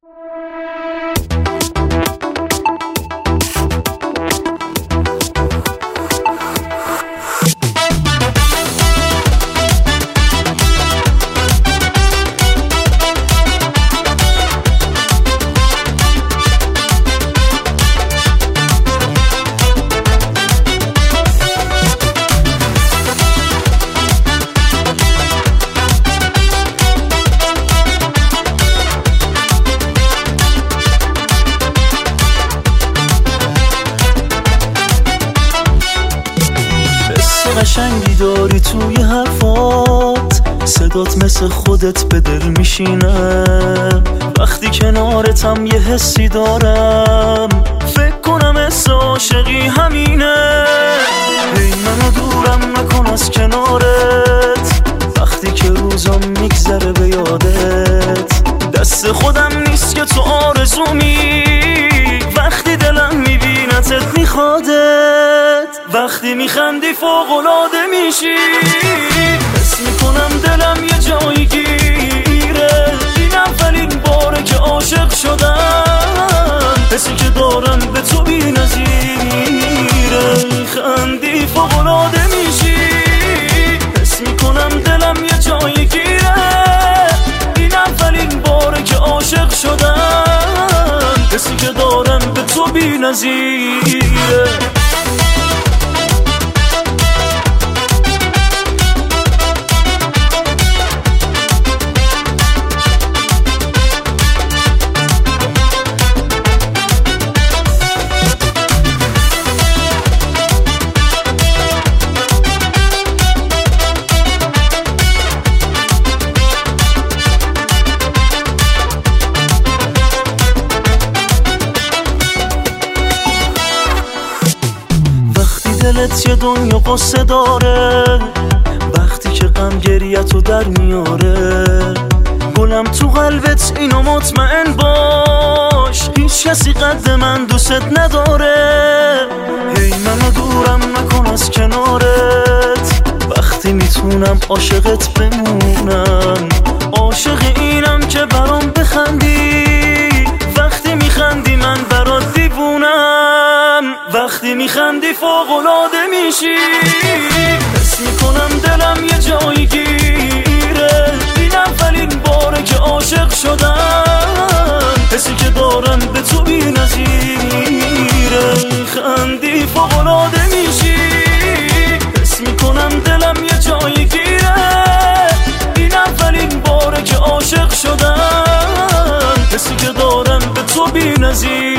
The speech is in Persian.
قشنگی داری توی حرفات، صدات مثل خودت به دل میشینه. وقتی کنارتم یه حسی دارم، فکر کنم حس عاشقی همینه. ای منو دورم نکن از کنارت، وقتی که روزم میگذره به یادت. دست خودم نیست که تو آرزومی، وقتی دلم میبینتت میخوادت. وقتی میخندی فوق‌العاده میشی، حس میکنم دلم یه جایی گیره. این اولین باره که عاشق شدم، حسی که دارم به تو بی نظیره. خندی فوق‌العاده میشی، حس میکنم دلم یه جایی گیره. این اولین باره که عاشق شدم، حسی که دارم به تو بی نظیره. دلت یه دنیا قصه داره، وقتی که غم گریه‌تو در میاره. گلم تو قلبت اینو مطمئن باش، هیچ کسی قد من دوست نداره. هی منو دورم نکن از کنارت، وقتی میتونم عاشقت بمونم. عاشق اینم که برام بخندی، وقتی میخندی من برات دیوونم. وقتی میخندی فوق‌العاده میشی، حس میکنم دلم یه جایی گیره. این اولین باره که عاشق شدم، حسی که دارم به تو بی نظیره. خندی فوق‌العاده میشی، حس میکنم دلم یه جایی گیره. این اولین باره که عاشق شدم، حسی که دارم به تو بی نظیره.